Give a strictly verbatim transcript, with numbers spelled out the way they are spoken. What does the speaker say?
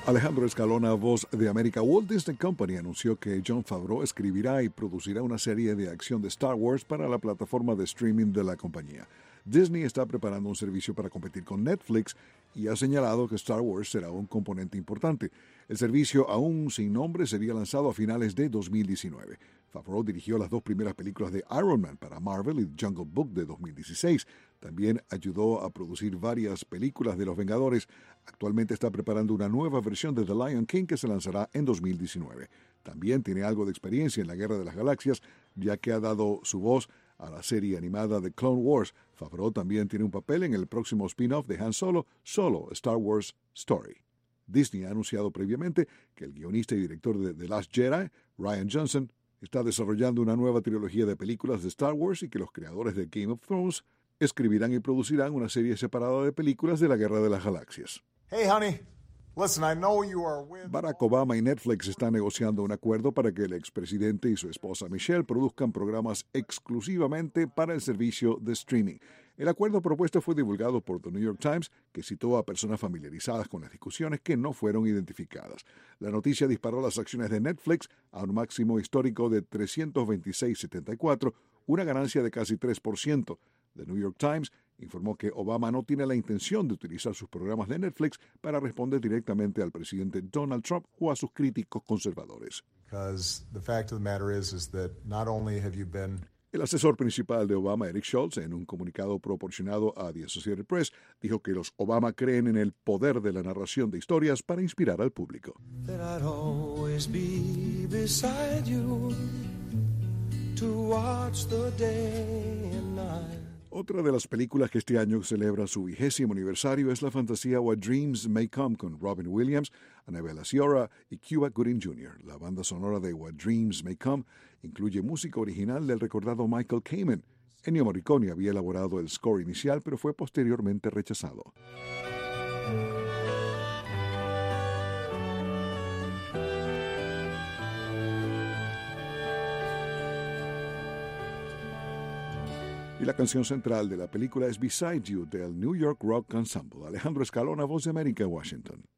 Alejandro Escalona, voz de América. Walt Disney Company anunció que Jon Favreau escribirá y producirá una serie de acción de Star Wars para la plataforma de streaming de la compañía. Disney está preparando un servicio para competir con Netflix y ha señalado que Star Wars será un componente importante. El servicio, aún sin nombre, sería lanzado a finales de dos mil diecinueve. Favreau dirigió las dos primeras películas de Iron Man para Marvel y Jungle Book de dos mil dieciséis. También ayudó a producir varias películas de Los Vengadores. Actualmente está preparando una nueva versión de The Lion King que se lanzará en dos mil diecinueve. También tiene algo de experiencia en la Guerra de las Galaxias, ya que ha dado su voz a la serie animada de Clone Wars. Favreau también tiene un papel en el próximo spin-off de Han Solo, Solo, Star Wars Story. Disney ha anunciado previamente que el guionista y director de The Last Jedi, Rian Johnson, está desarrollando una nueva trilogía de películas de Star Wars y que los creadores de Game of Thrones escribirán y producirán una serie separada de películas de la Guerra de las Galaxias. Hey, honey. Listen, I know you are with... Barack Obama y Netflix están negociando un acuerdo para que el expresidente y su esposa Michelle produzcan programas exclusivamente para el servicio de streaming. El acuerdo propuesto fue divulgado por The New York Times, que citó a personas familiarizadas con las discusiones que no fueron identificadas. La noticia disparó las acciones de Netflix a un máximo histórico de trescientos veintiséis punto setenta y cuatro, una ganancia de casi tres por ciento. The New York Times informó que Obama no tiene la intención de utilizar sus programas de Netflix para responder directamente al presidente Donald Trump o a sus críticos conservadores. El asesor principal de Obama, Eric Schultz, en un comunicado proporcionado a The Associated Press, dijo que los Obama creen en el poder de la narración de historias para inspirar al público. Otra de las películas que este año celebra su vigésimo aniversario es la fantasía What Dreams May Come con Robin Williams, Annabella Sciorra y Cuba Gooding junior La banda sonora de What Dreams May Come incluye música original del recordado Michael Kamen. Ennio Morricone había elaborado el score inicial, pero fue posteriormente rechazado. Y la canción central de la película es Beside You del New York Rock Ensemble. Alejandro Escalona, Voz de América, Washington.